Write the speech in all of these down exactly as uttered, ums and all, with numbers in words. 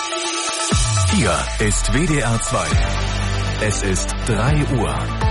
Hier ist W D R zwei. Es ist drei Uhr.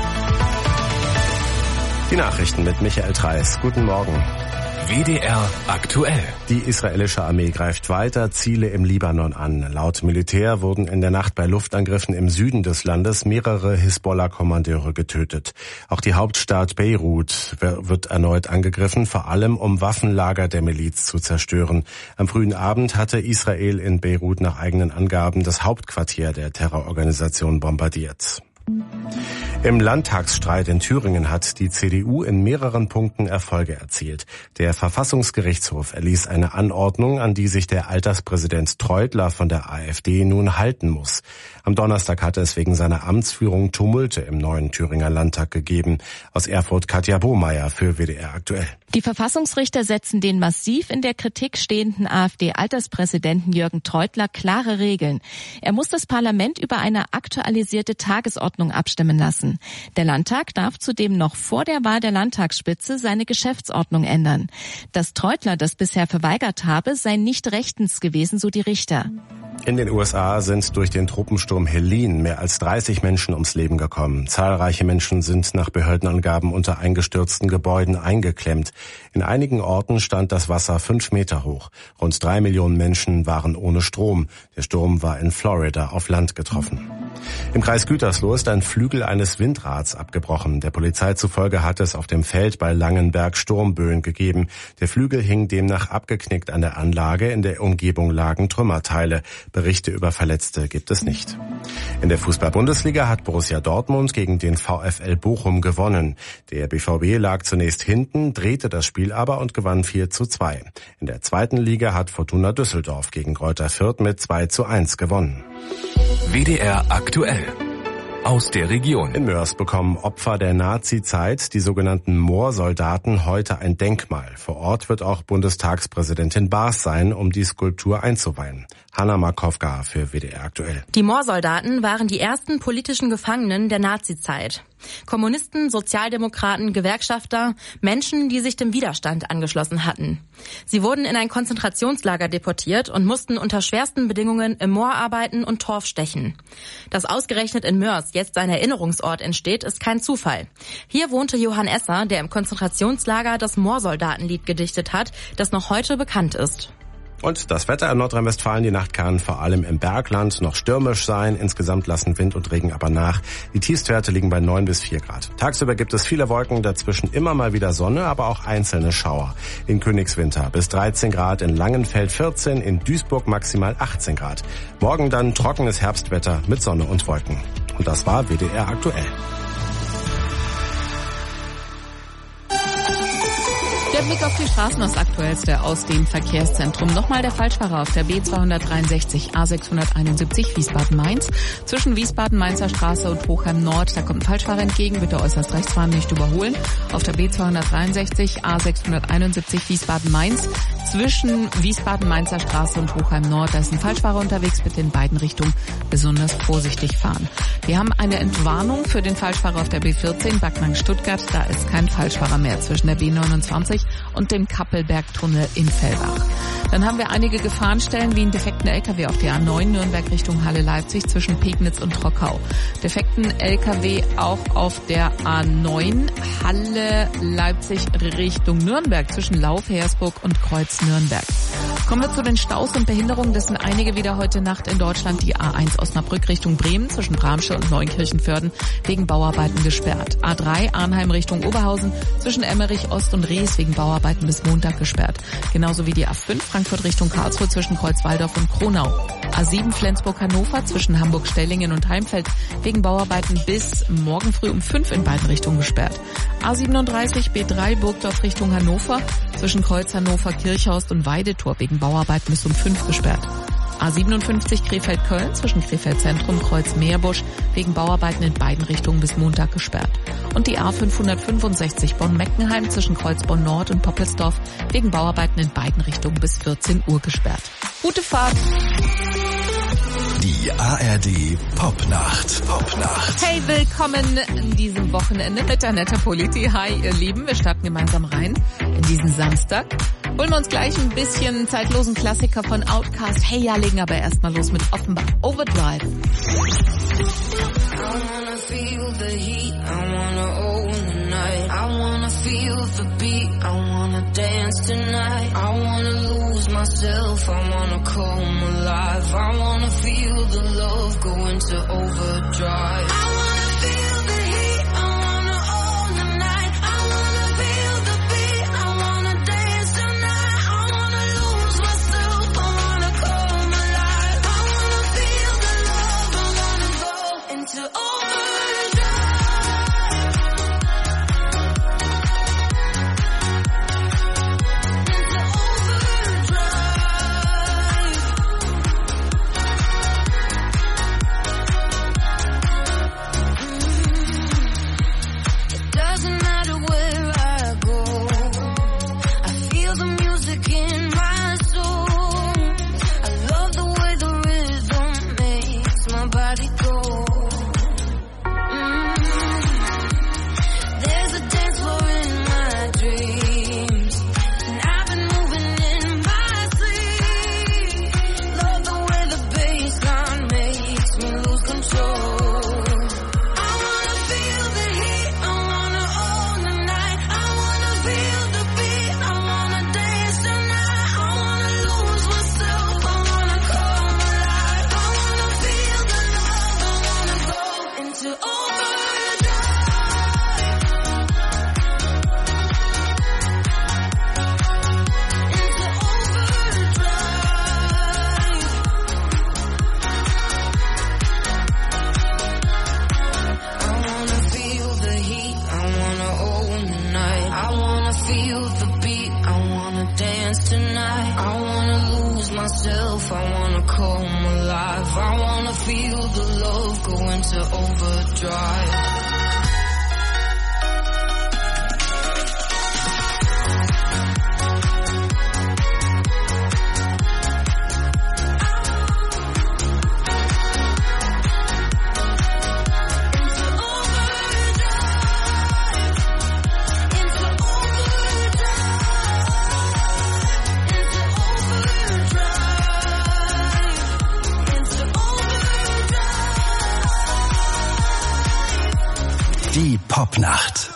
Die Nachrichten mit Michael Treis. Guten Morgen. W D R aktuell. Die israelische Armee greift weiter Ziele im Libanon an. Laut Militär wurden in der Nacht bei Luftangriffen im Süden des Landes mehrere Hisbollah-Kommandeure getötet. Auch die Hauptstadt Beirut wird erneut angegriffen, vor allem um Waffenlager der Miliz zu zerstören. Am frühen Abend hatte Israel in Beirut nach eigenen Angaben das Hauptquartier der Terrororganisation bombardiert. Im Landtagsstreit in Thüringen hat die C D U in mehreren Punkten Erfolge erzielt. Der Verfassungsgerichtshof erließ eine Anordnung, an die sich der Alterspräsident Treutler von der AfD nun halten muss. Am Donnerstag hatte es wegen seiner Amtsführung Tumulte im neuen Thüringer Landtag gegeben. Aus Erfurt Katja Bohmeier für W D R aktuell. Die Verfassungsrichter setzen den massiv in der Kritik stehenden AfD-Alterspräsidenten Jürgen Treutler klare Regeln. Er muss das Parlament über eine aktualisierte Tagesordnung abstimmen lassen. Der Landtag darf zudem noch vor der Wahl der Landtagsspitze seine Geschäftsordnung ändern. Dass Treutler das bisher verweigert habe, sei nicht rechtens gewesen, so die Richter. In den U S A sind durch den Tropensturm Helene mehr als dreißig Menschen ums Leben gekommen. Zahlreiche Menschen sind nach Behördenangaben unter eingestürzten Gebäuden eingeklemmt. In einigen Orten stand das Wasser fünf Meter hoch. Rund drei Millionen Menschen waren ohne Strom. Der Sturm war in Florida auf Land getroffen. Im Kreis Gütersloh ist ein Flügel eines Windrads abgebrochen. Der Polizei zufolge hat es auf dem Feld bei Langenberg Sturmböen gegeben. Der Flügel hing demnach abgeknickt an der Anlage. In der Umgebung lagen Trümmerteile. Berichte über Verletzte gibt es nicht. In der Fußball-Bundesliga hat Borussia Dortmund gegen den VfL Bochum gewonnen. Der B V B lag zunächst hinten, drehte das Spiel aber und gewann vier zu zwei. In der zweiten Liga hat Fortuna Düsseldorf gegen Greuther Fürth mit zwei zu eins gewonnen. W D R aktuell. Aus der Region. In Moers bekommen Opfer der Nazi-Zeit, die sogenannten Moorsoldaten, heute ein Denkmal. Vor Ort wird auch Bundestagspräsidentin Baas sein, um die Skulptur einzuweihen. Hanna Markowka für W D R aktuell. Die Moorsoldaten waren die ersten politischen Gefangenen der Nazi-Zeit. Kommunisten, Sozialdemokraten, Gewerkschafter, Menschen, die sich dem Widerstand angeschlossen hatten. Sie wurden in ein Konzentrationslager deportiert und mussten unter schwersten Bedingungen im Moor arbeiten und Torf stechen. Dass ausgerechnet in Moers jetzt ein Erinnerungsort entsteht, ist kein Zufall. Hier wohnte Johann Esser, der im Konzentrationslager das Moorsoldatenlied gedichtet hat, das noch heute bekannt ist. Und das Wetter in Nordrhein-Westfalen, die Nacht kann vor allem im Bergland noch stürmisch sein. Insgesamt lassen Wind und Regen aber nach. Die Tiefstwerte liegen bei neun bis vier Grad. Tagsüber gibt es viele Wolken, dazwischen immer mal wieder Sonne, aber auch einzelne Schauer. In Königswinter bis dreizehn Grad, in Langenfeld vierzehn, in Duisburg maximal achtzehn Grad. Morgen dann trockenes Herbstwetter mit Sonne und Wolken. Und das war W D R aktuell. Der Blick auf die Straßen, das Aktuellste aus dem Verkehrszentrum. Nochmal der Falschfahrer auf der B zweihundertdreiundsechzig A sechshunderteinundsiebzig Wiesbaden-Mainz. Zwischen Wiesbaden-Mainzer Straße und Hochheim Nord, da kommt ein Falschfahrer entgegen. Bitte äußerst rechts fahren, nicht überholen. Auf der B zweihundertdreiundsechzig A sechshunderteinundsiebzig Wiesbaden-Mainz. Zwischen Wiesbaden-Mainzer Straße und Hochheim Nord, da ist ein Falschfahrer unterwegs. Bitte in beiden Richtungen besonders vorsichtig fahren. Wir haben eine Entwarnung für den Falschfahrer auf der B vierzehn Backnang-Stuttgart. Da ist kein Falschfahrer mehr zwischen der B neunundzwanzig und dem Kappelbergtunnel in Fellbach. Dann haben wir einige Gefahrenstellen wie einen defekten L K W auf der A neun Nürnberg Richtung Halle-Leipzig zwischen Pegnitz und Trockau. Defekten L K W auch auf der A neun Halle-Leipzig Richtung Nürnberg zwischen Lauf, Heersburg und Kreuz Nürnberg. Kommen wir zu den Staus und Behinderungen. Das sind einige wieder heute Nacht in Deutschland. Die A eins Osnabrück Richtung Bremen zwischen Bramsche und Neunkirchenvörden wegen Bauarbeiten gesperrt. A drei Arnheim Richtung Oberhausen zwischen Emmerich Ost und Rees wegen Bauarbeiten bis Montag gesperrt. Genauso wie die A fünf Frankfurt Richtung Karlsruhe zwischen Kreuzwaldorf und Kronau. A sieben Flensburg-Hannover zwischen Hamburg-Stellingen und Heimfeld wegen Bauarbeiten bis morgen früh um fünf in beiden Richtungen gesperrt. A siebenunddreißig B drei Burgdorf Richtung Hannover zwischen Kreuz Hannover, Kirchhorst und Weidetor wegen Bauarbeiten bis um fünf gesperrt. A siebenundfünfzig Krefeld-Köln zwischen Krefeld-Zentrum, Kreuz-Meerbusch wegen Bauarbeiten in beiden Richtungen bis Montag gesperrt. Und die A fünfhundertfünfundsechzig Bonn-Meckenheim zwischen Kreuzborn-Nord und Poppelsdorf wegen Bauarbeiten in beiden Richtungen bis vierzehn Uhr gesperrt. Gute Fahrt! Die A R D Popnacht. Popnacht. Hey, willkommen in diesem Wochenende mit Annette Politi. Hi, ihr Lieben, wir starten gemeinsam rein in diesen Samstag. Holen wir uns gleich ein bisschen zeitlosen Klassiker von Outkast. Hey, ja, legen aber erstmal los mit Offenbach. Overdrive. I wanna feel the heat, I wanna own the night. I wanna feel the beat, I wanna dance tonight. I wanna lose myself, I wanna come alive. I wanna feel the love go into overdrive. I wanna feel the heat, I wanna own the night. I wanna feel the beat, I wanna dance tonight. I wanna lose myself, I wanna come alive. I wanna feel the love, I wanna go into overdrive. Die Popnacht.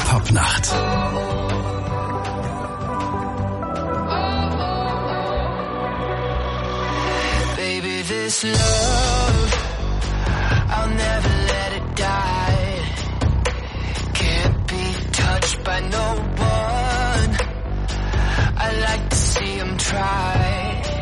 Popnacht. Baby, this love, I'll never let it die. Can't be touched by no one. I like to see him try.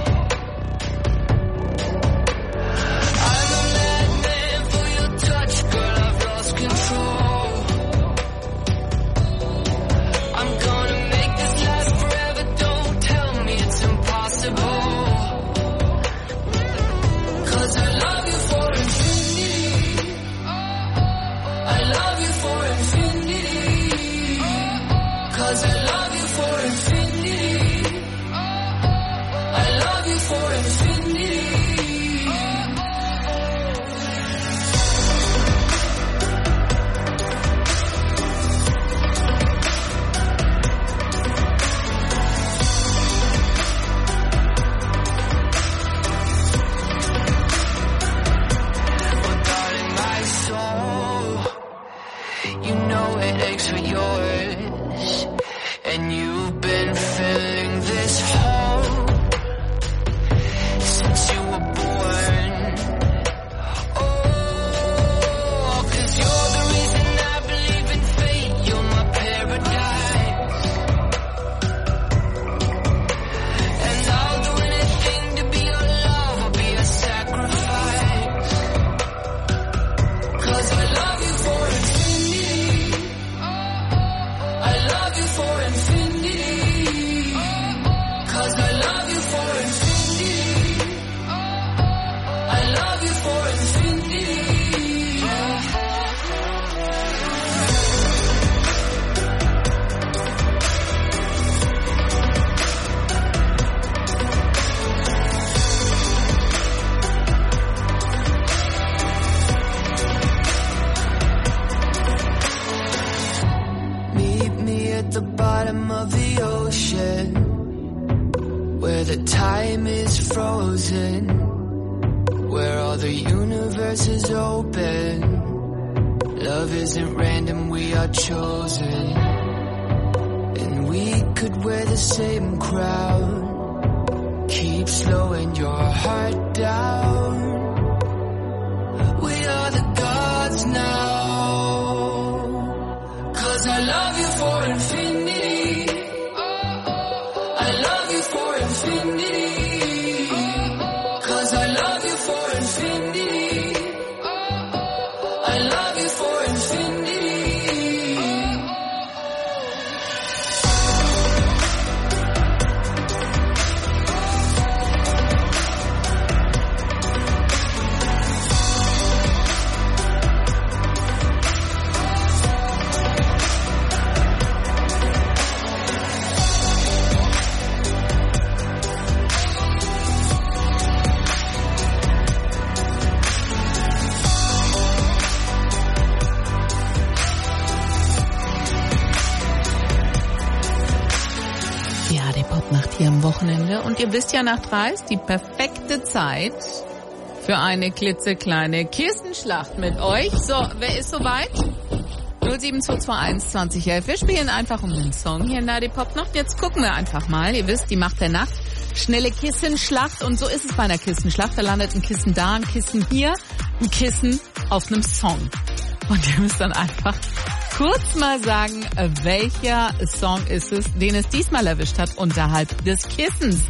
Und ihr wisst ja, nach drei ist die perfekte Zeit für eine klitzekleine Kissenschlacht mit euch. So, wer ist soweit? null sieben zwei zwei eins zwanzig elf. Wir spielen einfach um den Song hier in der die Popnacht. Jetzt gucken wir einfach mal. Ihr wisst, die Macht der Nacht. Schnelle Kissenschlacht. Und so ist es bei einer Kissenschlacht. Da landet ein Kissen da, ein Kissen hier, ein Kissen auf einem Song. Und ihr müsst dann einfach kurz mal sagen, welcher Song ist es, den es diesmal erwischt hat unterhalb des Kissens.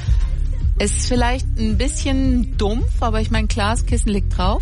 Ist vielleicht ein bisschen dumpf, aber ich meine, klar, das Kissen liegt drauf.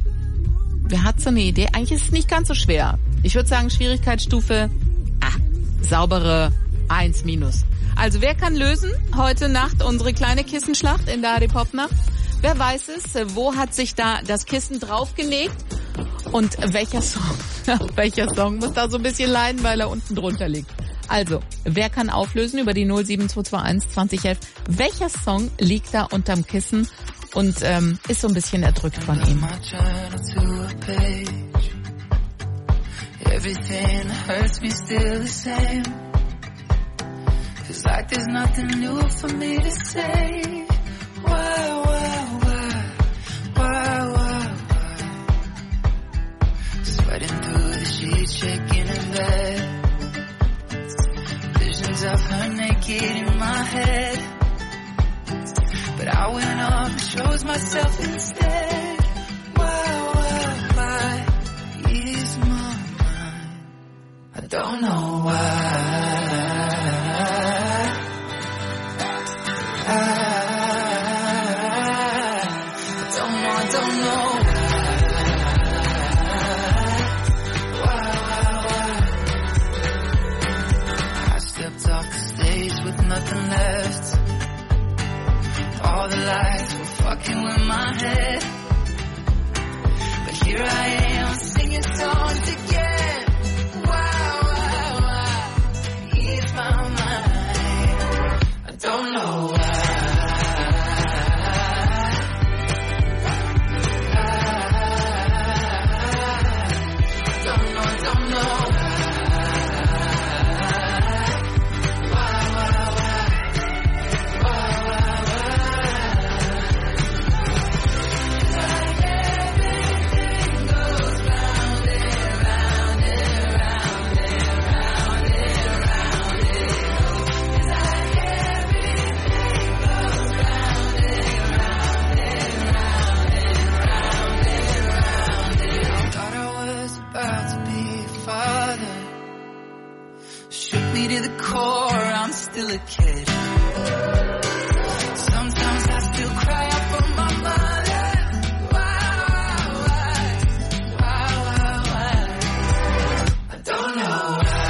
Wer hat so eine Idee? Eigentlich ist es nicht ganz so schwer. Ich würde sagen, Schwierigkeitsstufe, ah, saubere eins minus. Also wer kann lösen heute Nacht unsere kleine Kissenschlacht in der A D Popnacht? Wer weiß es? Wo hat sich da das Kissen draufgelegt? Und welcher Song, welcher Song muss da so ein bisschen leiden, weil er unten drunter liegt? Also, wer kann auflösen über die null sieben zwei zwei eins zwanzig elf? Welcher Song liegt da unterm Kissen und ähm, ist so ein bisschen erdrückt von ihm? Everything hurts me still the same. It's like there's nothing new for me to say. Why, why, why, why, why, why? Sweating through the sheets, shaking in bed. get in my head. But I went up and chose myself instead. Why, why, why is my mind? I don't know why. I nothing left. All the lights were fucking with my head. But here I am singing songs again. Why, why, why? Ease my mind. I don't know why. I don't know, I don't know. To the core, I'm still a kid. Sometimes I still cry out for my mother. Why, why, why, why, why? I don't know why.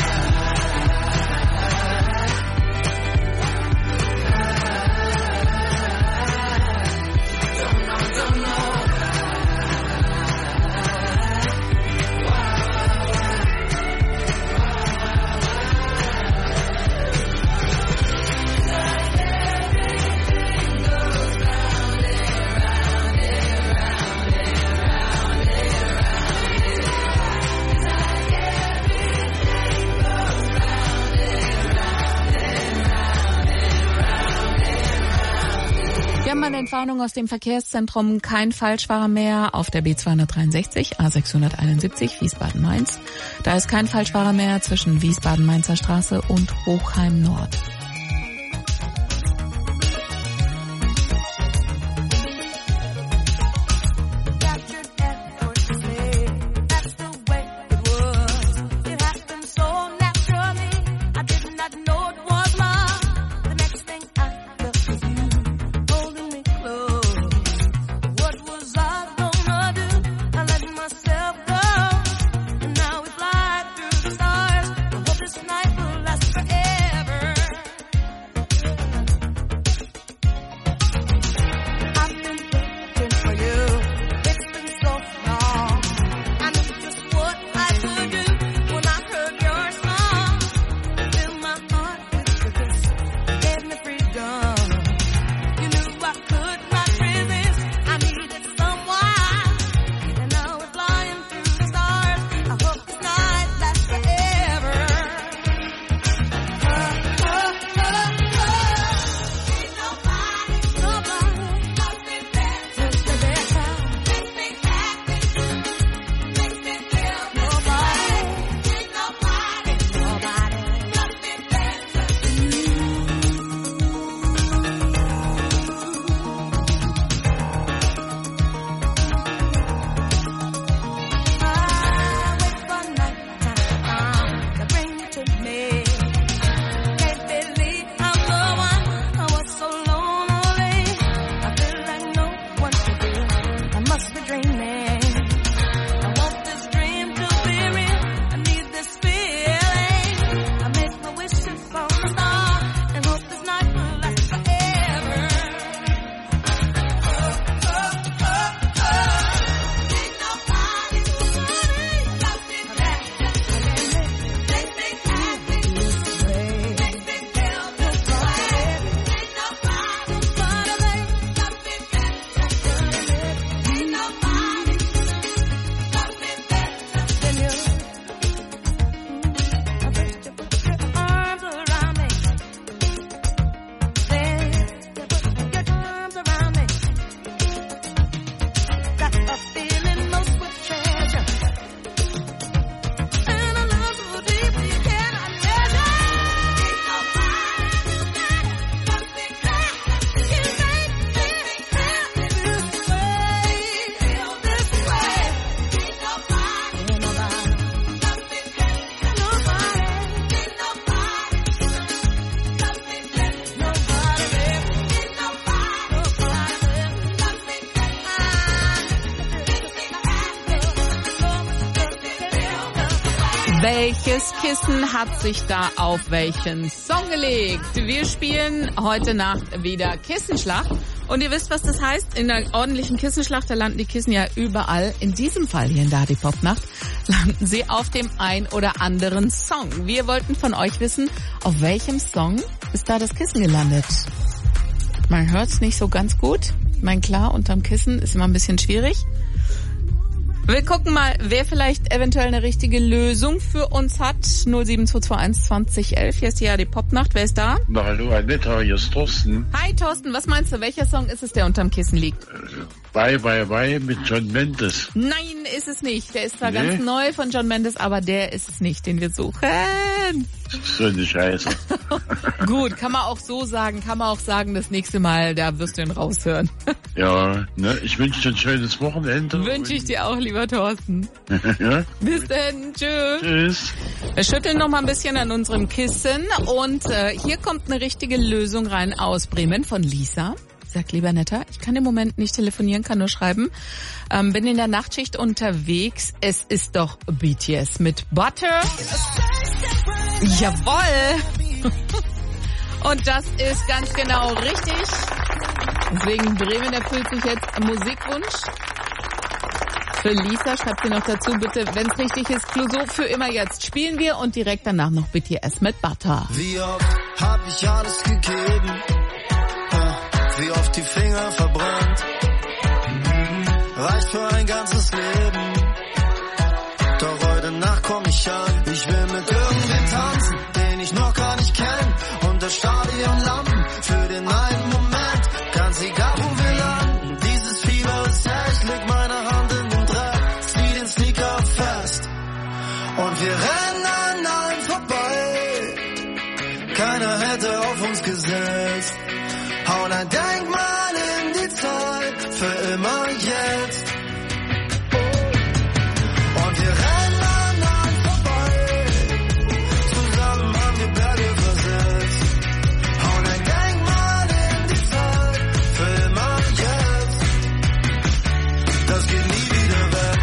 I don't know, I don't know. Wir haben eine Entwarnung aus dem Verkehrszentrum, kein Falschfahrer mehr auf der B zweihundertdreiundsechzig, A sechshunderteinundsiebzig, Wiesbaden-Mainz. Da ist kein Falschfahrer mehr zwischen Wiesbaden-Mainzer Straße und Hochheim Nord. Night will last forever. Welches Kissen hat sich da auf welchen Song gelegt? Wir spielen heute Nacht wieder Kissenschlacht. Und ihr wisst, was das heißt? In der ordentlichen Kissenschlacht, da landen die Kissen ja überall. In diesem Fall hier in der Hardie-Pop-Nacht landen sie auf dem ein oder anderen Song. Wir wollten von euch wissen, auf welchem Song ist da das Kissen gelandet? Man hört es nicht so ganz gut. Ich meine, klar, unterm Kissen ist immer ein bisschen schwierig. Wir gucken mal, wer vielleicht eventuell eine richtige Lösung für uns hat. null sieben zwei zwei eins zwanzig elf. Hier ist die Hardie-Pop-Nacht. Wer ist da? Na, hallo, Annetta, hier ist Thorsten. Hi, Thorsten. Was meinst du, welcher Song ist es, der unterm Kissen liegt? Bye, bye, bye mit John Mendes. Nein, ist es nicht. Der ist zwar Nee? ganz neu von John Mendes, aber der ist es nicht, den wir suchen. So eine Scheiße. Gut, kann man auch so sagen. Kann man auch sagen, das nächste Mal, da wirst du ihn raushören. Ja, ne, ich wünsche dir ein schönes Wochenende. Wünsche ich dir auch, lieber Thorsten. Ja? Bis dann. Tschüss. Tschüss. Wir schütteln noch mal ein bisschen an unserem Kissen und äh, hier kommt eine richtige Lösung rein aus Bremen von Lisa. Sagt, lieber Netter, ich kann im Moment nicht telefonieren, kann nur schreiben. Ähm, bin in der Nachtschicht unterwegs. Es ist doch B T S mit Butter. Jawohl. Und das ist ganz genau richtig. Deswegen Bremen erfüllt sich jetzt Musikwunsch. Für Lisa schreibt sie noch dazu, bitte, wenn es richtig ist, Clouseau für immer jetzt spielen wir und direkt danach noch B T S mit Butter. Wie oft hab ich alles gegeben, wie oft die Finger verbrannt, reicht für ein ganzes Leben, doch heute Nacht komm ich an. Ich will mit irgendwem tanzen, den ich noch gar nicht kenn, unter Stadionlampen für den einen Moment, ganz egal wo wir landen, dieses Fieber ist echt, leg meine Hand in den Dreck, zieh den Sneaker fest und wir rennen an allen vorbei, keiner hätte auf uns gesetzt, hauen ein Denkmal in die Zeit, für immer jetzt. Und wir rennen an allen vorbei, zusammen haben wir Berge versetzt, hauen ein Denkmal in die Zeit, für immer jetzt. Das geht nie wieder weg.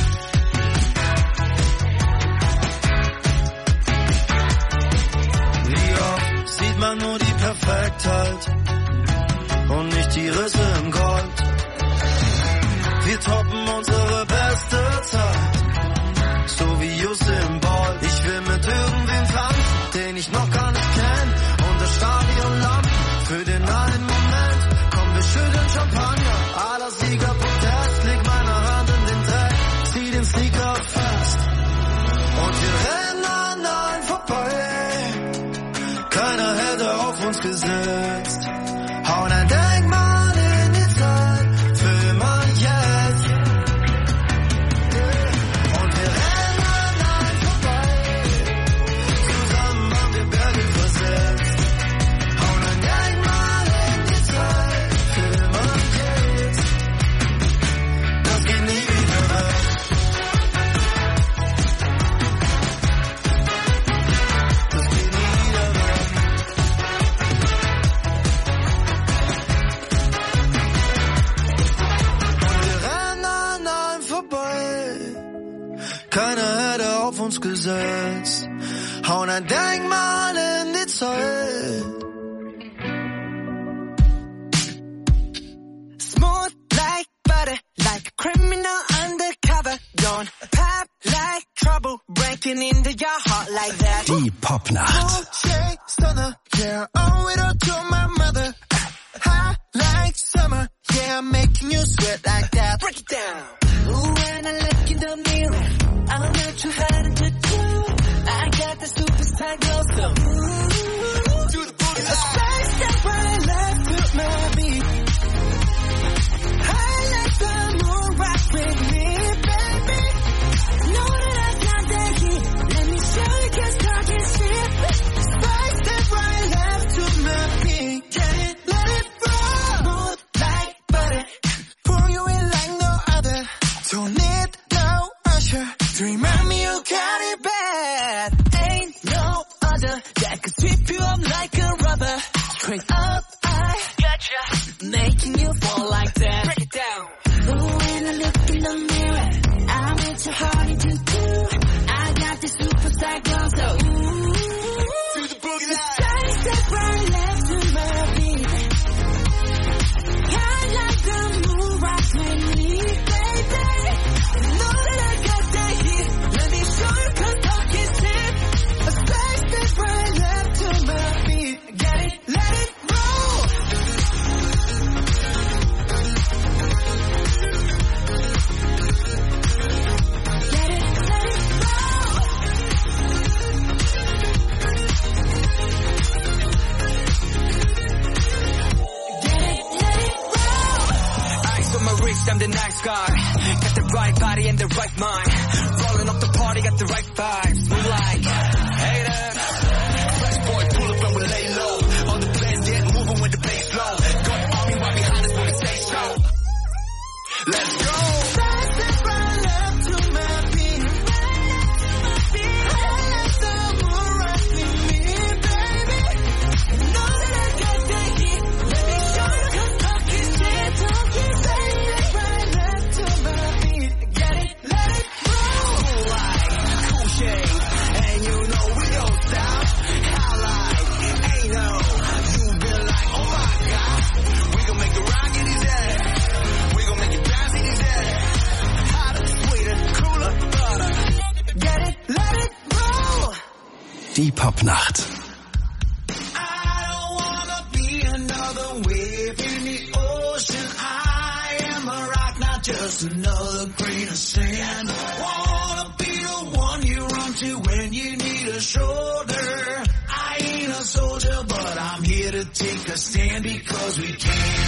Wie oft sieht man nur die Perfektheit und nicht die Risse im Gold. Wir toppen unsere beste Zeit, so wie Usain Bolt. Ich will mit irgendwem tanzen, den ich noch gar nicht kenn, unter Stadionlampen für den einen Moment. Komm, wir schütteln Champagner, aller Siegerprotest, leg meine Hand in den Dreck, zieh den Sneaker fest und wir rennen an allen vorbei, keiner hätte auf uns gesetzt, hauen ein Denkmal in die Zeit, für immer jetzt. Und wir rennen an allen vorbei, zusammen haben wir Berge versetzt, hauen ein Denkmal in die Zeit, für immer jetzt. Das geht nie wieder weg. Das geht nie wieder weg. Keiner hätte auf uns gesetzt, hauen ein Denkmal in die Zeit. Smooth like butter, like a criminal undercover. Don't pop like trouble, breaking into your heart like that. Die Popnacht. Shake, stunner, yeah, owe it all to my mother. High like summer, yeah, I'm making you sweat like that. Break it down. Ooh, when I look in the mirror, I'm not too hard to do. I got the superstar glow, so ooh, do the booty. A space step when I left with my beat. I like the moon rock with me, baby. Know that I got that heat. Let me show you, 'cause talk is cheap. Space step when I left with my beat. Get it, let it roll. Smooth like butter, pour you in like no other. Don't need no usher to remind me you got it bad. Ain't no other that could sweep you up like a rubber. Straight up, I gotcha, making you fall like that. Break it down. Ooh, when I look in the mirror, I'm into hard to do. I got this superstar I'm the nice guy. Got the right body and the right mind. Rolling up the party, got the right vibes. Move like haters. Fresh boy, pull up and we lay low. All the players get moving with the bass low. Got the army right behind us when we say so. Let's go. Right and right, left to my beat. I let someone rock with me, baby. Know that I got the heat. Let me show you 'cause talking shit, talking right, right, left to my beat. Get it, let it roll. Cool like, cool shade. And you know we don't stop. How like, ain't no. You been like, oh my God. We gon' make it rock in his head. We gon' make it bounce in his head. Hotter, sweeter, cooler, butter. Get it, let it roll. Die Popnacht. I don't wanna be another wave in the ocean. I am a rock, not just another grain of sand. Wanna be the one you run to when you need a shoulder. I ain't a soldier, but I'm here to take a stand because we can.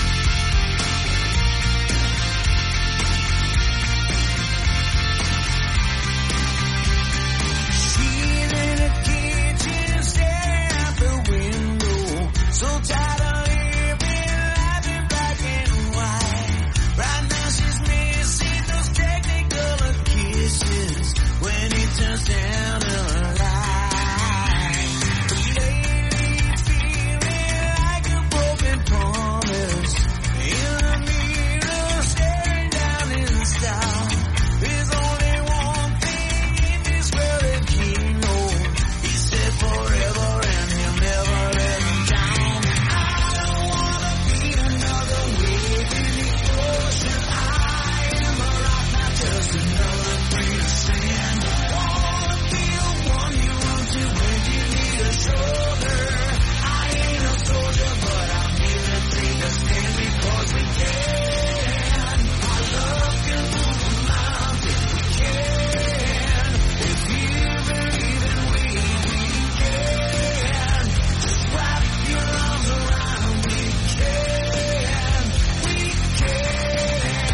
She's in a kitchen, staring out the window. So tired of living life in black and white. Right now she's missing those technicolor kisses when it turns down the light. But lately feeling like a broken promise. In the mirror, staring down in style. There's only one thing in this world that he knows. He said forever and he'll never let me down. I don't wanna be another wave in the ocean. I am a rock, not just another grain of sand. Wanna be the one you run to when you need a shoulder. I ain't a soldier, but I'm here to take a stand because we can. Our love can move a mountain. We can. If you believe in we, we can. Just wrap your arms around. We can. We can.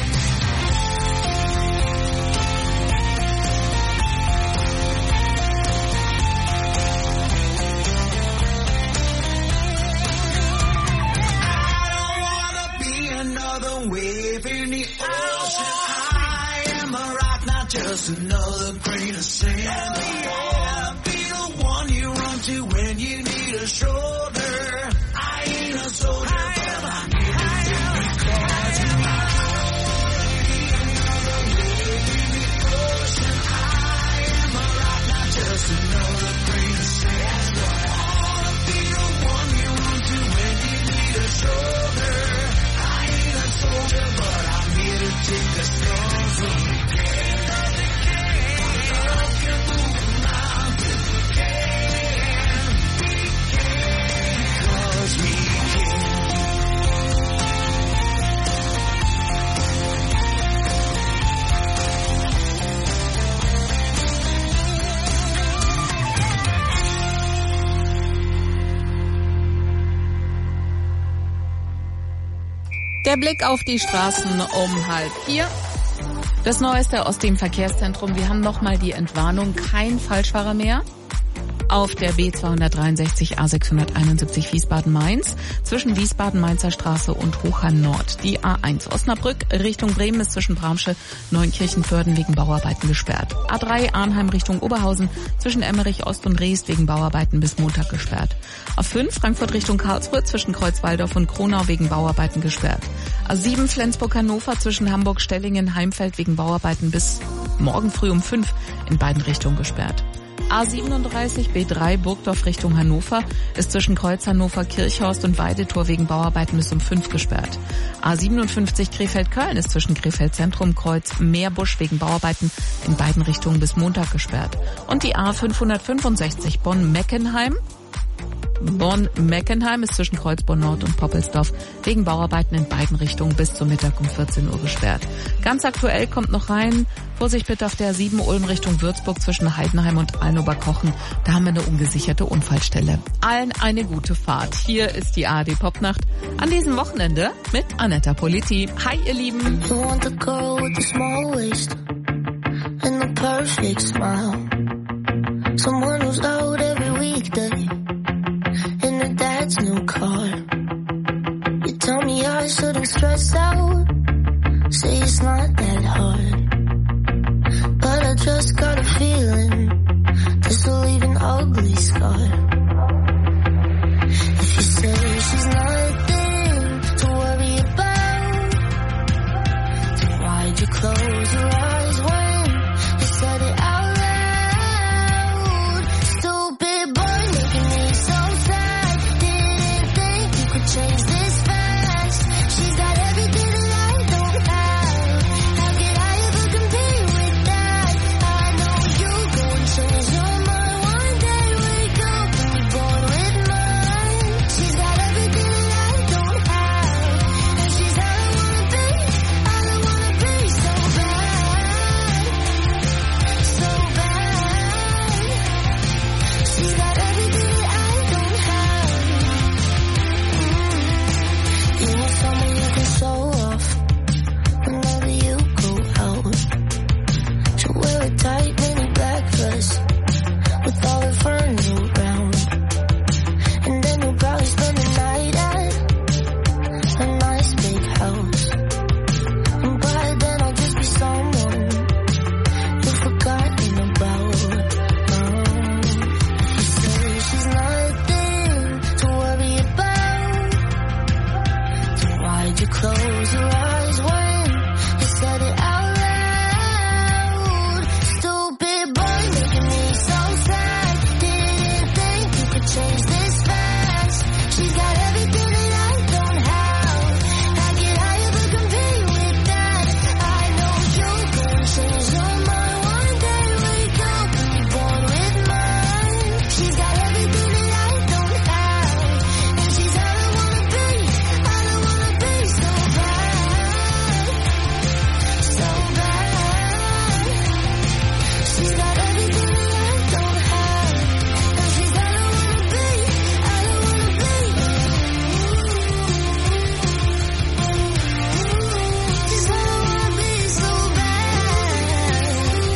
I don't wanna be another wave in the ocean. I am a rock, not just another grain of sand. Yeah, be the one you run to when you need a shoulder. I ain't a soldier, but I'm here to take because you be another wave in the ocean. I am a rock, not just another grain of sand. Wanna be the one you run to when you need a shoulder. I ain't a soldier, but I'm here to take the storm so we can. Our love can move a mountain. We can. We can. Because we can. Der Blick auf die Straßen um halb vier. Das Neueste aus dem Verkehrszentrum. Wir haben nochmal die Entwarnung. Kein Falschfahrer mehr. Auf der B zweihundertdreiundsechzig A sechshunderteinundsiebzig Wiesbaden-Mainz zwischen Wiesbaden-Mainzer Straße und Hochheim Nord. Die A eins Osnabrück Richtung Bremen ist zwischen Bramsche, Neunkirchen-Vörden wegen Bauarbeiten gesperrt. A drei Arnheim Richtung Oberhausen zwischen Emmerich Ost und Rees wegen Bauarbeiten bis Montag gesperrt. A fünf Frankfurt Richtung Karlsruhe zwischen Kreuzwaldorf und Kronau wegen Bauarbeiten gesperrt. A sieben Flensburg-Hannover zwischen Hamburg-Stellingen-Heimfeld wegen Bauarbeiten bis morgen früh um fünf in beiden Richtungen gesperrt. A siebenunddreißig B drei Burgdorf Richtung Hannover ist zwischen Kreuz Hannover, Kirchhorst und Weidetor wegen Bauarbeiten bis um fünf gesperrt. A siebenundfünfzig Krefeld-Köln ist zwischen Krefeld Zentrum, Kreuz Meerbusch wegen Bauarbeiten in beiden Richtungen bis Montag gesperrt. Und die A fünfhundertfünfundsechzig Bonn-Meckenheim Bonn-Meckenheim ist zwischen Kreuzborn Nord und Poppelsdorf wegen Bauarbeiten in beiden Richtungen bis zum Mittag um vierzehn Uhr gesperrt. Ganz aktuell kommt noch rein, Vorsicht bitte auf der A sieben Ulm Richtung Würzburg zwischen Heidenheim und Alnoberkochen. Da haben wir eine ungesicherte Unfallstelle. Allen eine gute Fahrt. Hier ist die A R D Popnacht an diesem Wochenende mit Anetta Politi. Hi ihr Lieben. You want the girl with the small waist and the perfect smile. Someone who's out every weekday in her dad's new car. You tell me I shouldn't stress out, say it's not that hard. But I just got a feeling this will leave an ugly scar. If you say she's nothing to worry about, then why'd you close your eyes when you said it out loud? Stupid boy making me so sad. Didn't think you could change this fast. She's got everything that I don't have. How could I ever compete with that? I know you go and change your mind one day. Wake up and be born with mine. She's got everything that I don't have, and she's all I wanna be, all I wanna be. So bad, so bad. She's got everything that I don't have. Mm. You want someone you can show off whenever you go out. She'll wear a tight mini black dress with all her friends around, and then you'll probably spend the night at a nice big house. And by then I'll just be someone you've forgotten about. Um, you say she's nothing to worry about, so why'd you close your eyes when you said it out loud? Stupid boy making me so sad. Didn't think you could change this fast. She's got everything that I don't have. How could I ever compete with that? I know you'll go and change your mind one day. Wake up and be born with mine. She's got everything that I don't have, and she's all I wanna be, all I wanna be. So bad, so bad. She's got everything that I don't have, and she's all I wanna be, all I wanna be. She's all I wanna be, so bad.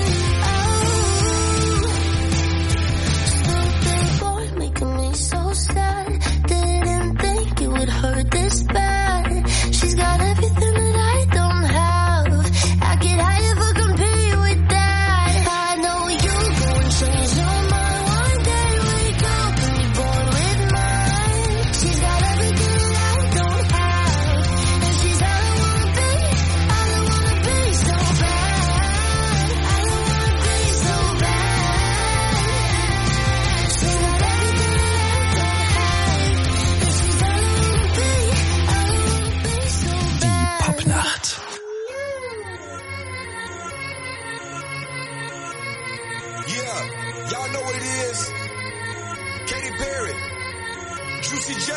Oh, stupid boy making me so sad. Didn't think it would hurt this bad. She's got everything that I don't have. How could I ever compete with that? I know you'll go and change your mind one day. Wake up and be born with mine. She's got everything that I don't have, and she's all I wanna be, all I wanna be. So bad, all I wanna be. So bad. She's got everything that I don't have, and she's all I wanna be, all I wanna be. So bad. Popnacht. Yeah, y'all know what it is. Katy Perry, Juicy J.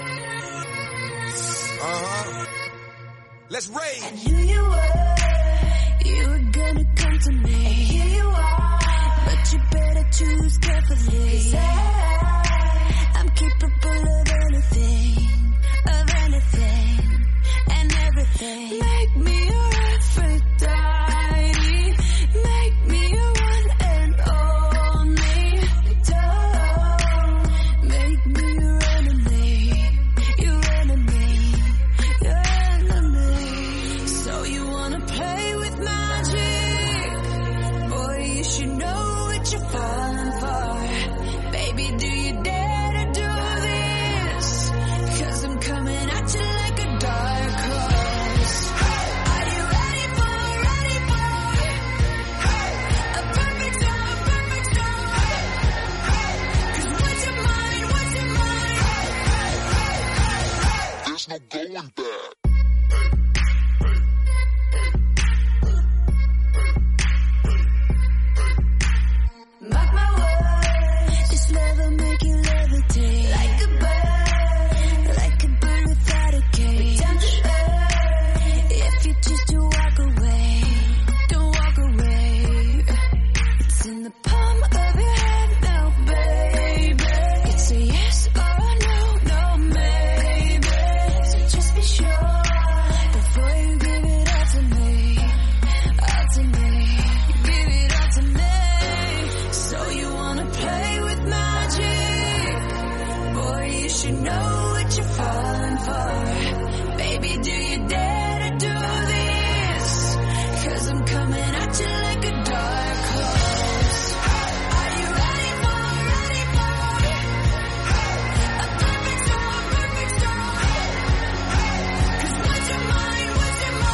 Uh-huh. Let's rage. Knew you were, you were gonna come to me. Here you are, but you better choose carefully. I'm capable of anything, of anything, and everything. Make me your Aphrodite, make me your one and only. Don't make me your enemy, your enemy, your enemy. So you wanna play with magic? Boy, you should know what you're falling for. Baby, do you dare to do this? 'Cause I'm coming at you like a dark horse. Are you ready for, ready for a perfect storm, perfect storm? 'Cause what's your mind, what's your mind? There's no going back. Mark my words, this love will make you levitate like a should know what you're falling for. Baby, do you dare to do this? 'Cause I'm coming at you like a dark horse. Are you ready for, ready for a perfect storm, a perfect storm? 'Cause what's your mind, what's your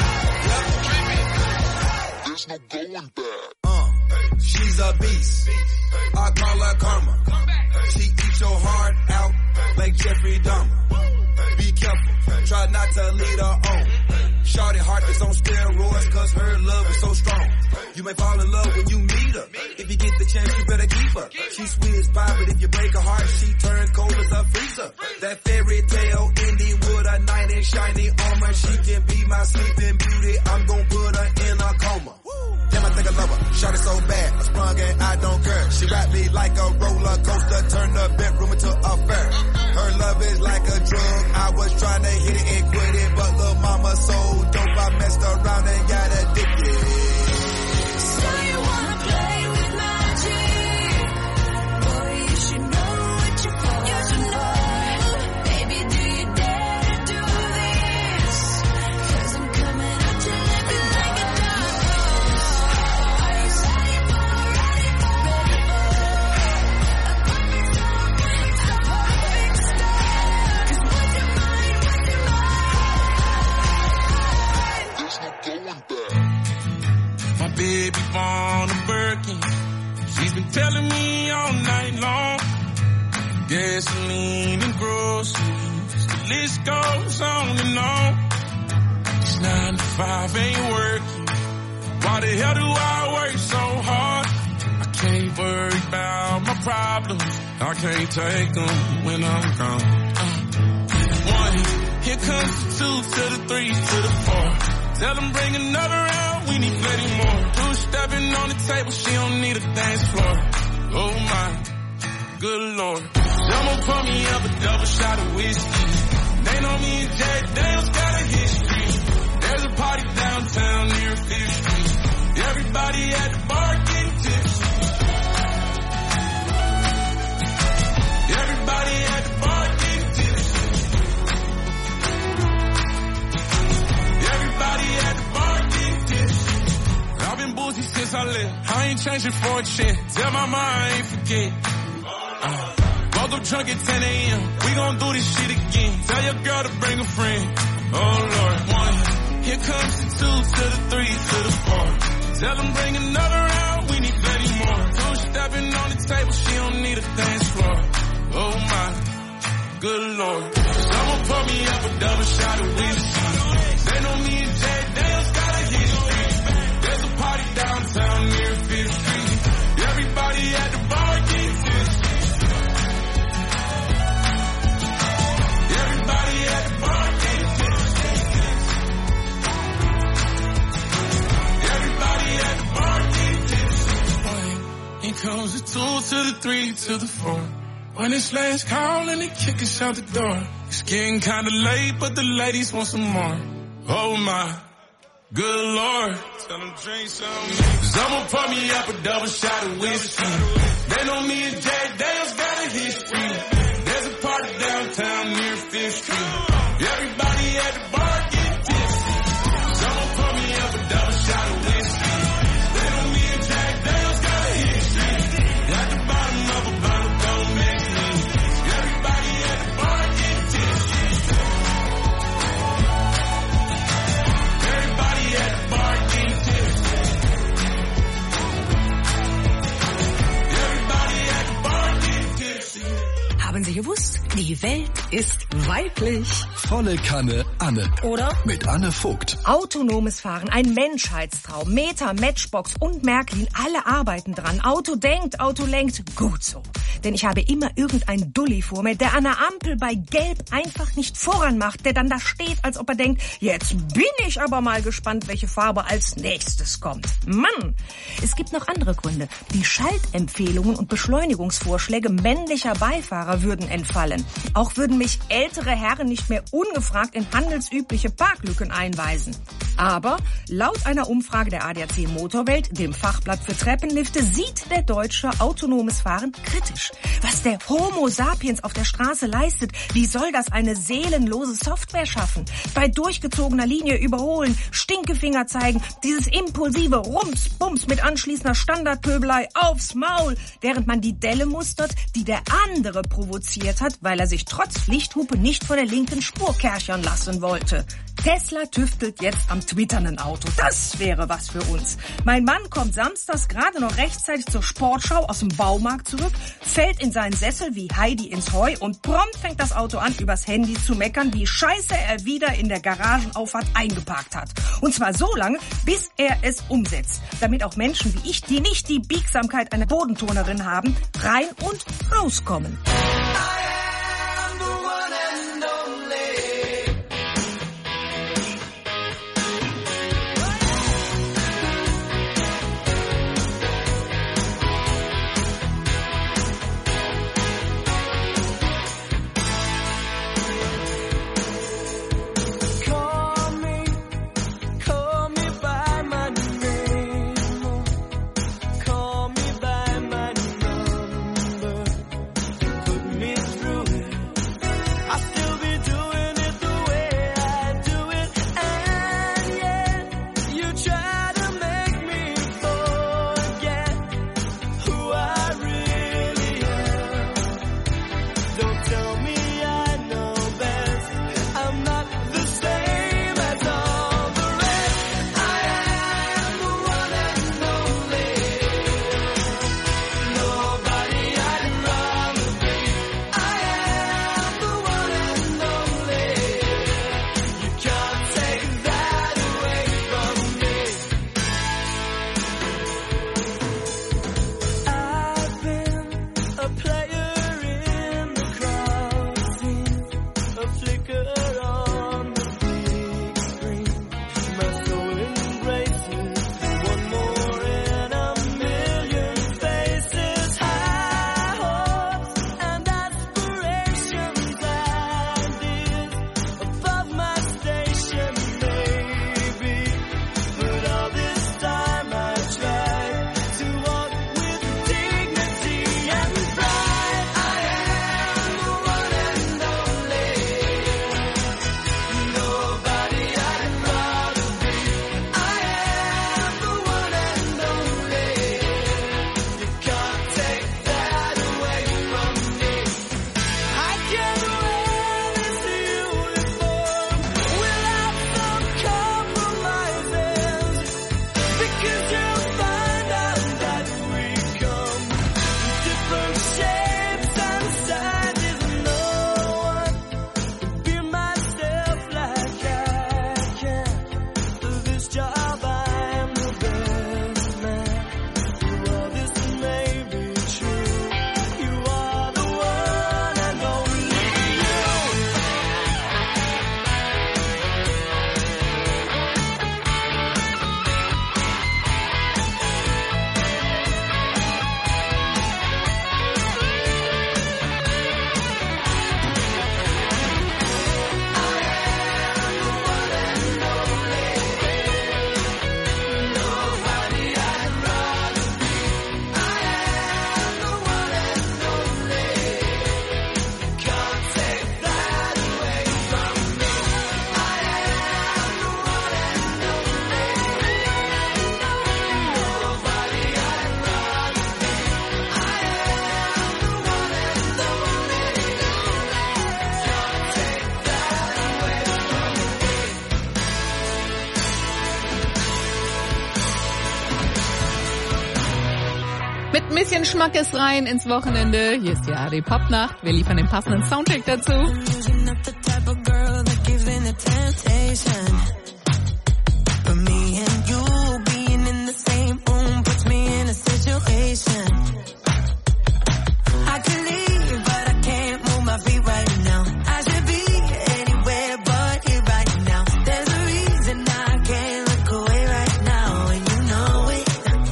mind? There's no going back. Uh, she's a beast. I call her karma. She eats your heart out like Jeffrey Dahmer. Be careful, try not to lead her on. Shorty heart is on steroids, cause her love is so strong. You may fall in love when you meet her. If you get the chance, you better keep her. She's sweet as pie, but if you break her heart, she turns cold as a freezer. That fairy tale ending with a knight in shiny armor. She can be my sleeping beauty. I'm gon' put her in a coma. Damn, I think I love her. Shot it so bad, I sprung and I don't care. She wrapped me like a roller coaster, turned the bedroom into a fair. Her love is like a drug. I was trying to hit it and quit it, but little mama so dope, I messed around and got addicted. So you wanna play with magic? Boy, you should know what you're falling for. Baby, do you dare to do this? 'Cause I'm coming at you like a, like a dark horse. Are you ready for, ready for, ready for a perfect storm, a perfect storm? 'Cause what's your mind, what's your mind? There's no going back. My baby born a Birkin. She's been telling me all night long. Gasoline and groceries. The list goes on and on. This nine to five ain't working. Why the hell do I work so hard? I can't worry about my problems. I can't take them when I'm gone. Uh, one, here comes the two to the three to the four. Tell them bring another round, we need plenty more. Two stepping on the table, she don't need a dance floor. Oh my, good lord. Someone pour me up a double shot of whiskey. They know me and Jack Daniels got a history. There's a party downtown near Fifth Street. Everybody at the bar getting tipsy. Everybody at the bar getting tipsy. Everybody at the bar getting tipsy. I've been boozy since I left. I ain't changing for a check. Tell my mom I ain't forget. Uh, woke up drunk at ten a.m. We gon' do this shit again. Tell your girl to bring a friend. Oh Lord, one. Here comes the two to the three to the four. Tell them bring another round. We need plenty more. Two stepping on the table. She don't need a dance floor. Oh my, good lord. Someone pour me up a double shot of whiskey. They know me and Jack Daniels got a history. There's a party downtown near Fifth Street. Everybody at the bar getting tipsy. Everybody at the bar getting tipsy. Everybody at the bar getting tipsy. Here comes the two to the three to the four. When it's last call and they kick us out the door. It's getting kinda late, but the ladies want some more. Oh my, good lord. Tell them drink some. Someone pour me up a double shot of whiskey. They know me and Jack Daniels got a history. There's a party downtown near Fifth Street. Everybody at the bar getting tipsy. Someone pour me up a double shot of whiskey. They know me and Jack Daniels got a history. At the bottom of a bottle, don't mix me. Everybody at the bar getting tipsy. Everybody at the bar getting tipsy. Everybody at the bar getting tipsy. Haben Sie gewusst? Die Welt ist weiblich. Volle Kanne Anne. Oder? Mit Anne Vogt. Autonomes Fahren, ein Menschheitstraum. Meta, Matchbox und Märklin, alle arbeiten dran. Auto denkt, Auto lenkt. Gut so. Denn ich habe immer irgendein Dulli vor mir, der an der Ampel bei Gelb einfach nicht voran macht, der dann da steht, als ob er denkt, jetzt bin ich aber mal gespannt, welche Farbe als nächstes kommt. Mann! Es gibt noch andere Gründe. Die Schaltempfehlungen und Beschleunigungsvorschläge männlicher Beifahrer würden entfallen. Auch würden mich ältere Herren nicht mehr ungefragt in handelsübliche Parklücken einweisen. Aber laut einer Umfrage der A D A C Motorwelt, dem Fachblatt für Treppenlifte, sieht der Deutsche autonomes Fahren kritisch. Was der Homo sapiens auf der Straße leistet, wie soll das eine seelenlose Software schaffen? Bei durchgezogener Linie überholen, Stinkefinger zeigen, dieses impulsive Rums-Bums mit anschließender Standardpöbelei aufs Maul, während man die Delle mustert, die der andere provoziert hat, weil er sich trotz Lichthupe nicht von der linken Spur kerchern lassen wollte. Tesla tüftelt jetzt am twitternden Auto. Das wäre was für uns. Mein Mann kommt samstags gerade noch rechtzeitig zur Sportschau aus dem Baumarkt zurück, fällt in seinen Sessel wie Heidi ins Heu und prompt fängt das Auto an, übers Handy zu meckern, wie scheiße er wieder in der Garagenauffahrt eingeparkt hat. Und zwar so lange, bis er es umsetzt. Damit auch Menschen wie ich, die nicht die Biegsamkeit einer Bodenturnerin haben, rein und rauskommen. Mit ein bisschen Schmackes rein ins Wochenende. Hier ist die A R D Popnacht. Wir liefern den passenden Soundtrack dazu.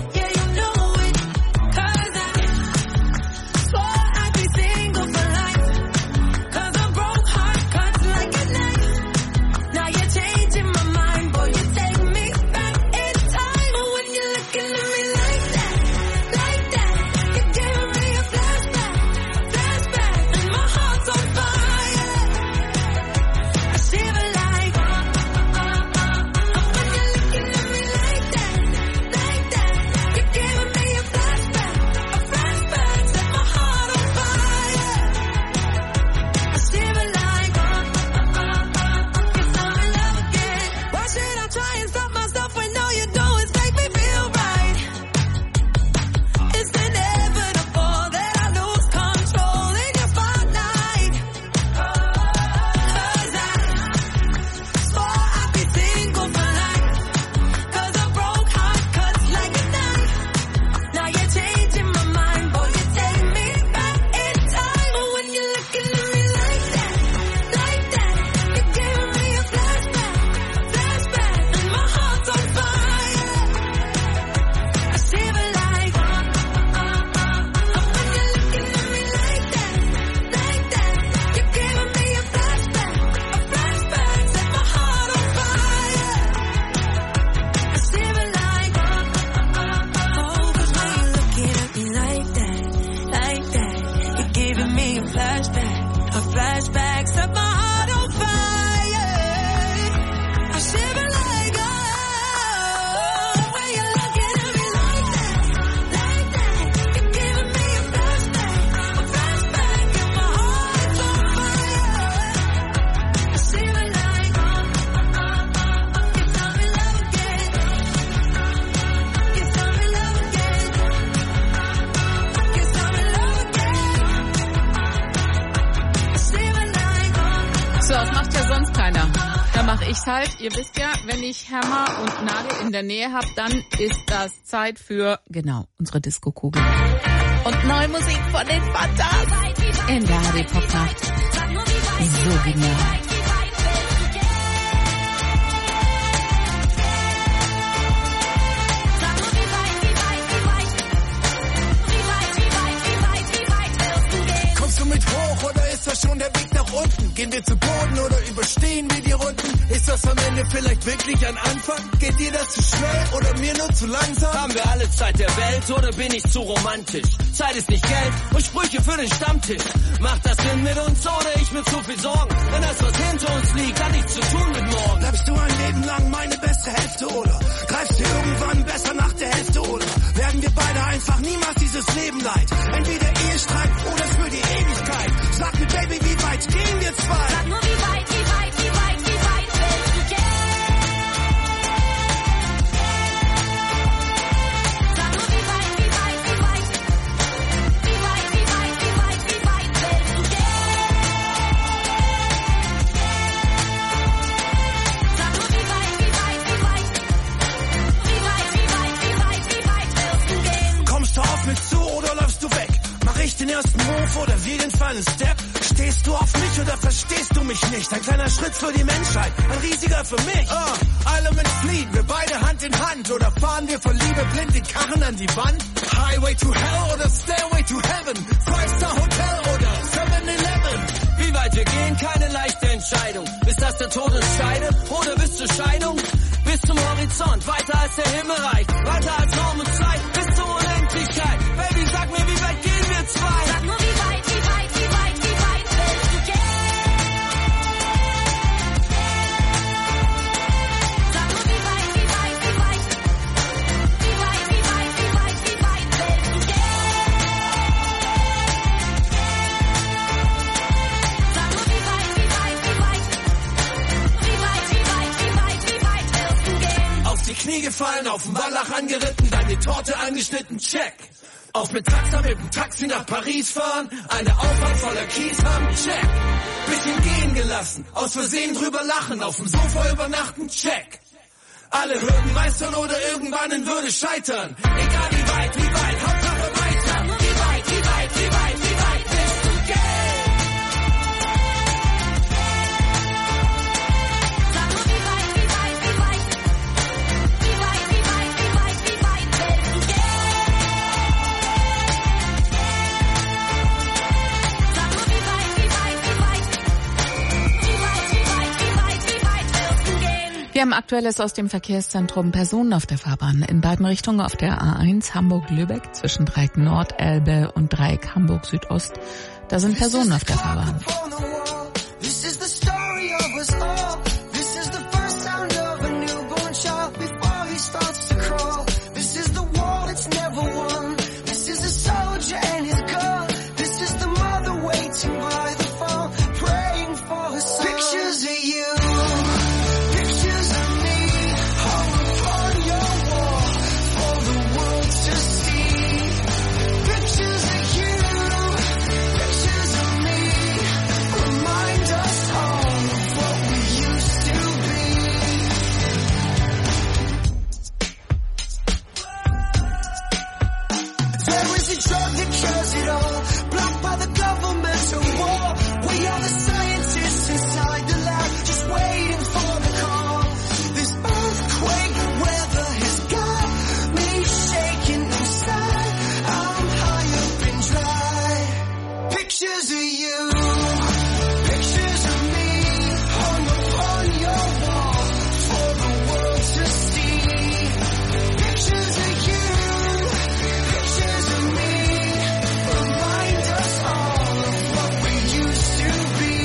Single for life. das macht ja sonst keiner. Da mache ich's halt. Ihr wisst ja, wenn ich Hammer und Nadel in der Nähe habe, dann ist das Zeit für, genau, unsere Disco-Kugel. Und neue Musik von den Fantas in der H D-Pop-Nacht. So genial. Kommst du mit hoch oder ist das schon der Weg nach unten? Gehen wir zu Boden oder überstehen wir die Runden? Ist das am Ende vielleicht wirklich ein Anfang? Geht dir das zu schnell oder mir nur zu langsam? Haben wir alle Zeit der Welt oder bin ich zu romantisch? Zeit ist nicht Geld und Sprüche für den Stammtisch. Macht das Sinn mit uns oder ich mit zu viel Sorgen? Wenn das, was hinter uns liegt, hat nichts zu tun mit morgen. Bleibst du ein Leben lang meine beste Hälfte oder greifst du irgendwann besser nach der Hälfte oder werden wir beide einfach niemals dieses Leben leid? Entweder Ehestreit oder für die Ewigkeit. Sag mir, Baby, wie weit gehen wir zwei? Sag nur, wie weit, wie weit, wie weit, wie weit willst du gehen? Sag nur, wie weit, wie weit, wie weit, wie weit, wie weit, wie weit, wie weit willst du gehen? Sag nur, wie weit, wie weit, wie weit, wie weit, wie weit, wie weit, wie weit willst du gehen? Kommst du auf mich zu oder läufst du weg? Mach ich den ersten Move oder wir den Final Step? Stehst du auf mich oder verstehst du mich nicht? Ein kleiner Schritt für die Menschheit, ein riesiger für mich. Uh, Element fliehen, wir beide Hand in Hand. Oder fahren wir vor Liebe blind den Karren an die Wand? Highway to Hell oder Stairway to Heaven? Five-Star Hotel oder seven eleven? Wie weit wir gehen, keine leichte Entscheidung. Bis dass der Tod uns scheidet oder bis zur Scheidung? Bis zum Horizont, weiter als der Himmel reicht. Weiter als Raum und Zeit, bis zur Unendlichkeit. Baby, sag mir, wie weit gehen wir zwei? Sag nur, wie weit, wie weit, wie weit, wie weit willst du gehen? Sag nur, wie weit, wie weit, wie weit, wie weit, wie weit, wie weit, wie weit willst du gehen? Sag nur, wie weit, wie weit, wie weit, wie weit, wie weit, wie weit, wie weit willst du gehen? Auf die Knie gefallen, auf den Wallach angeritten, dann die Torte angeschnitten, check. Auf mit Taxa mit dem Taxi nach Paris fahren, eine Auffahrt voller Kies haben, check. Bisschen gehen gelassen, aus Versehen drüber lachen, auf dem Sofa übernachten, check. Alle Hürden meistern oder irgendwann in Würde scheitern. Egal wie weit, wie weit, Hauptsache weiter. Wie weit, wie weit, wie weit, wie weit willst du gehen? Sag nur, wie weit, wie weit, wie weit, wie weit, wie weit, wie weit, wie weit willst du gehen? Sag nur, wie weit, wie weit, wie weit, wie weit, wie weit, wie weit, wie weit willst du gehen? Wir haben Aktuelles aus dem Verkehrszentrum. Personen auf der Fahrbahn in beiden Richtungen auf der A eins Hamburg-Lübeck zwischen Dreieck Nord, Elbe und Dreieck Hamburg-Südost. Da sind Personen auf der Fahrbahn. This is the story of us all. This is the first sound of a newborn child before he starts to crawl. This is the war that's never won. This is a soldier and his gun. This is the mother waiting by the phone, praying for her son. Pictures of you, pictures of me, hung upon your wall for the world to see. Pictures of you, pictures of me, remind us all of what we used to be. There is a drug that cures it all, blocked by the governmental war. We are the scientists inside the lab, just waiting for the call. This earthquake weather has got me shaking inside. I'm high up and dry. Pictures of you, pictures of me, hung upon your wall for the world to see. Pictures of you, pictures of me, remind us all of what we used to be.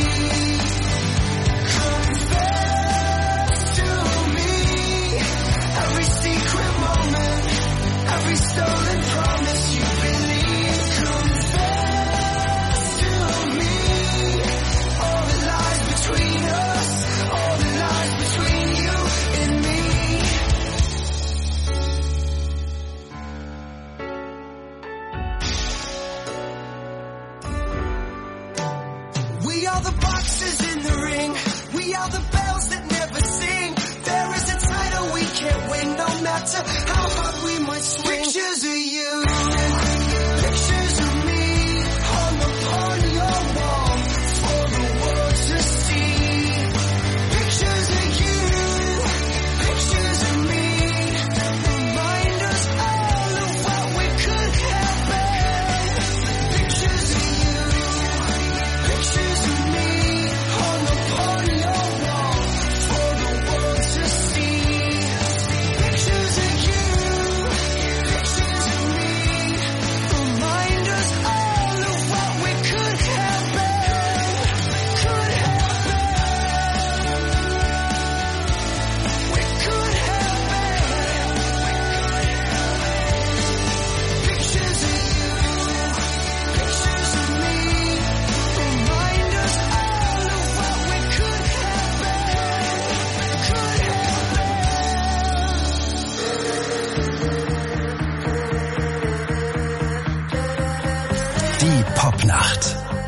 Confess to me every secret moment, every stolen promise you believe. Confess to me We are the boxers in the ring. We are the bells that never sing. There is a title we can't win, no matter how hard we might swing. Pictures of you, pictures of me, hung upon your wall for the world to see. Pictures of you, pictures of me, remind us all of what we could have been. Pictures of you, pictures of me, hung upon your wall for the world to see. Pictures of you, pictures of me, remind us all of what we could have been, could have been, we could have been. Pictures of you, pictures of me, remind us all of what we could have been, could have Die Popnacht.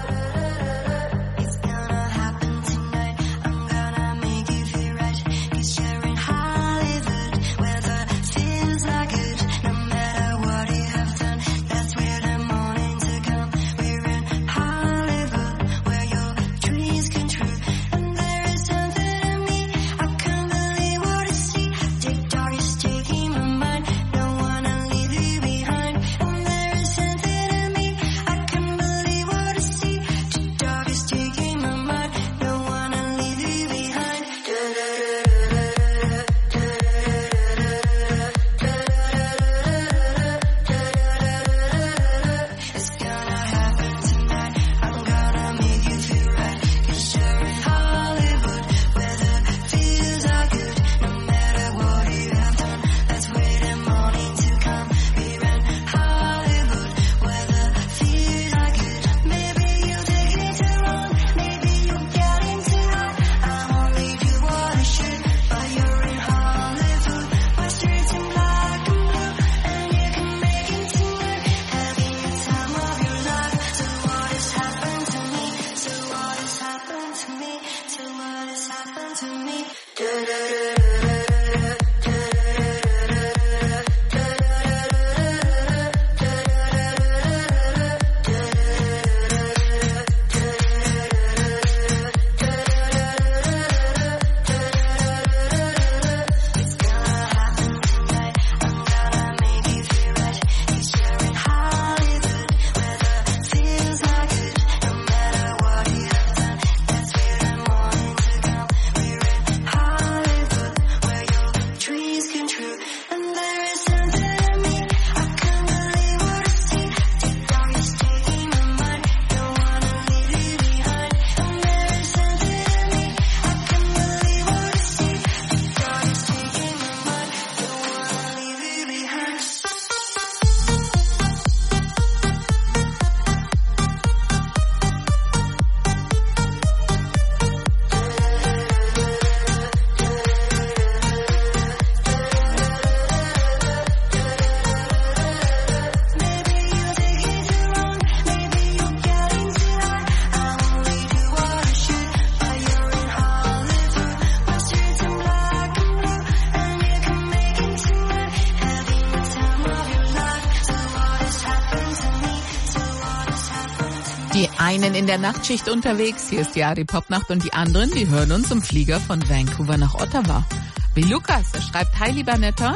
Die einen in der Nachtschicht unterwegs, hier ist die A R D Popnacht, und die anderen, die hören uns im Flieger von Vancouver nach Ottawa. Wie Lukas, der schreibt: Hi lieber Netter,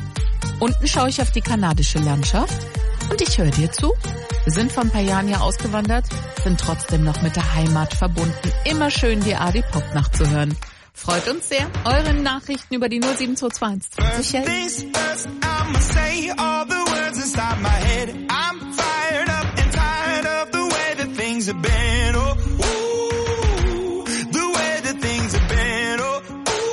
unten schaue ich auf die kanadische Landschaft und ich höre dir zu. Wir sind vor ein paar Jahren hier ausgewandert, sind trotzdem noch mit der Heimat verbunden. Immer schön die A R D Popnacht zu hören. Freut uns sehr. Eure Nachrichten über die null sieben zwei zwei eins zwanzig. Things have been, oh, ooh, the way that things have been, oh,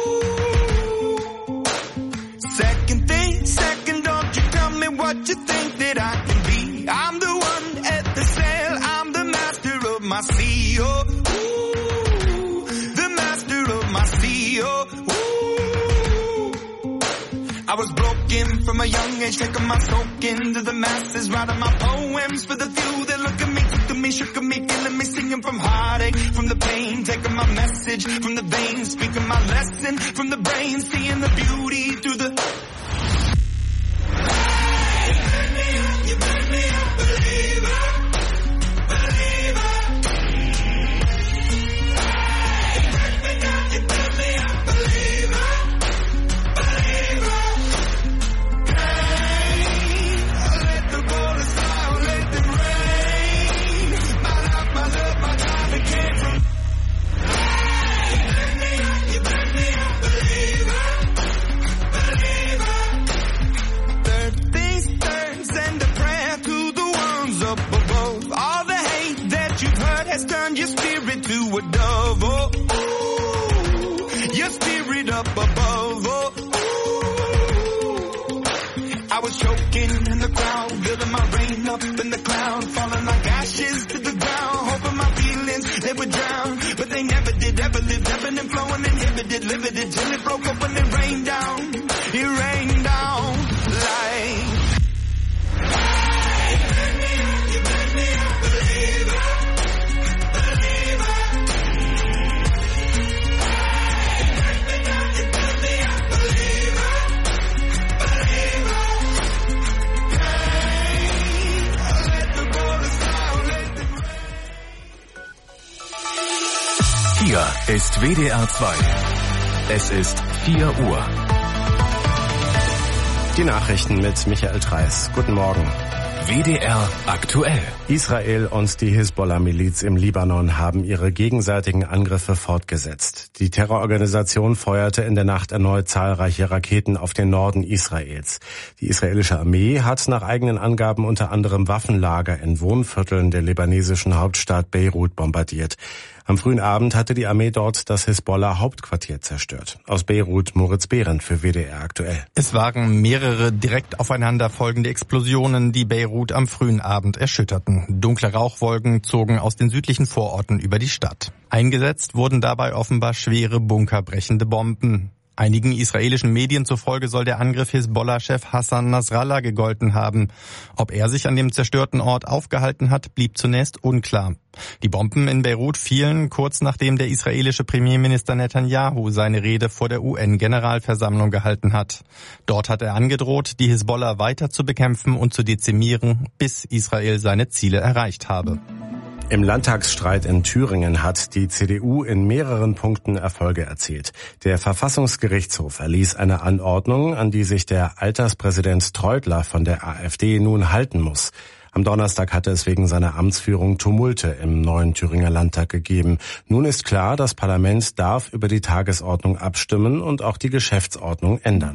ooh. Second thing, second, don't you tell me what you think that I can be. I'm the one at the sail, I'm the master of my sea, oh, ooh, the master of my sea, oh, ooh. I was broken from a young age, taking my soak into the masses, writing my poems for the few that look at me, took to me, shook at me, killing me, singing from heartache, from the pain, taking my message from the veins, speaking my lesson from the brain, seeing the beauty through the... Hey, you make me up, you make me a believer, believer. Hey, you make me down, you make me a believer, believer. Hey, let the bullets fly, let them rain. My life, my love, my time, it came from... Hey, you make me up, you make me a believer, believer. Third things third, send a prayer to the ones up above. All the hate that you've heard has turned your spirit to a dove. Oh, ooh, your spirit up above. Oh, ooh. I was choking in the crowd, building my rain up in the cloud, falling like ashes to the ground, hoping my feelings they would drown, but they never did. Ever lived, ebbing and flowing, inhibited, limited, till it broke up when it rained down. It rained down like... Hey, you make me up, you make me a believer, believer. Hey, you make me down, you make me a believer, believer. Hey, let the bullets fly, let them rain. Hier ist W D R zwei. Es ist vier Uhr. Die Nachrichten mit Michael Treis. Guten Morgen. W D R aktuell. Israel und die Hisbollah-Miliz im Libanon haben ihre gegenseitigen Angriffe fortgesetzt. Die Terrororganisation feuerte in der Nacht erneut zahlreiche Raketen auf den Norden Israels. Die israelische Armee hat nach eigenen Angaben unter anderem Waffenlager in Wohnvierteln der libanesischen Hauptstadt Beirut bombardiert. Am frühen Abend hatte die Armee dort das Hisbollah-Hauptquartier zerstört. Aus Beirut Moritz Behrendt für W D R aktuell. Es waren mehrere direkt aufeinander folgende Explosionen, die Beirut am frühen Abend erschütterten. Dunkle Rauchwolken zogen aus den südlichen Vororten über die Stadt. Eingesetzt wurden dabei offenbar schwere bunkerbrechende Bomben. Einigen israelischen Medien zufolge soll der Angriff Hisbollah-Chef Hassan Nasrallah gegolten haben. Ob er sich an dem zerstörten Ort aufgehalten hat, blieb zunächst unklar. Die Bomben in Beirut fielen kurz nachdem der israelische Premierminister Netanyahu seine Rede vor der U N-Generalversammlung gehalten hat. Dort hat er angedroht, die Hisbollah weiter zu bekämpfen und zu dezimieren, bis Israel seine Ziele erreicht habe. Im Landtagsstreit in Thüringen hat die C D U in mehreren Punkten Erfolge erzielt. Der Verfassungsgerichtshof erließ eine Anordnung, an die sich der Alterspräsident Treutler von der AfD nun halten muss. Am Donnerstag hatte es wegen seiner Amtsführung Tumulte im neuen Thüringer Landtag gegeben. Nun ist klar, das Parlament darf über die Tagesordnung abstimmen und auch die Geschäftsordnung ändern.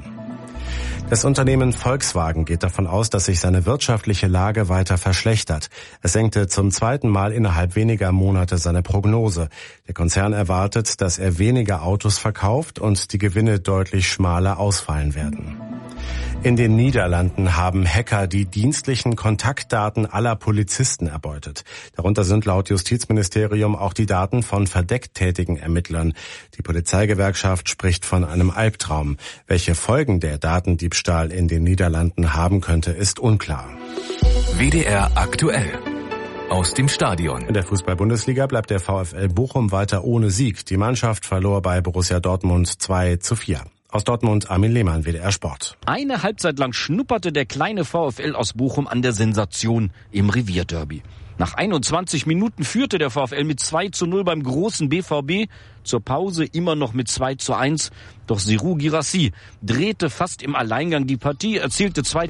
Das Unternehmen Volkswagen geht davon aus, dass sich seine wirtschaftliche Lage weiter verschlechtert. Es senkte zum zweiten Mal innerhalb weniger Monate seine Prognose. Der Konzern erwartet, dass er weniger Autos verkauft und die Gewinne deutlich schmaler ausfallen werden. In den Niederlanden haben Hacker die dienstlichen Kontaktdaten aller Polizisten erbeutet. Darunter sind laut Justizministerium auch die Daten von verdeckt tätigen Ermittlern. Die Polizeigewerkschaft spricht von einem Albtraum. Welche Folgen der Datendiebstahl in den Niederlanden haben könnte, ist unklar. W D R aktuell. Aus dem Stadion. In der Fußball-Bundesliga bleibt der VfL Bochum weiter ohne Sieg. Die Mannschaft verlor bei Borussia Dortmund zwei zu vier. Aus Dortmund Armin Lehmann, W D R Sport. Eine Halbzeit lang schnupperte der kleine VfL aus Bochum an der Sensation im Revierderby. Nach einundzwanzig Minuten führte der VfL mit zwei zu null beim großen B V B. Zur Pause immer noch mit zwei zu eins. Doch Serhou Guirassy drehte fast im Alleingang die Partie, erzielte zwei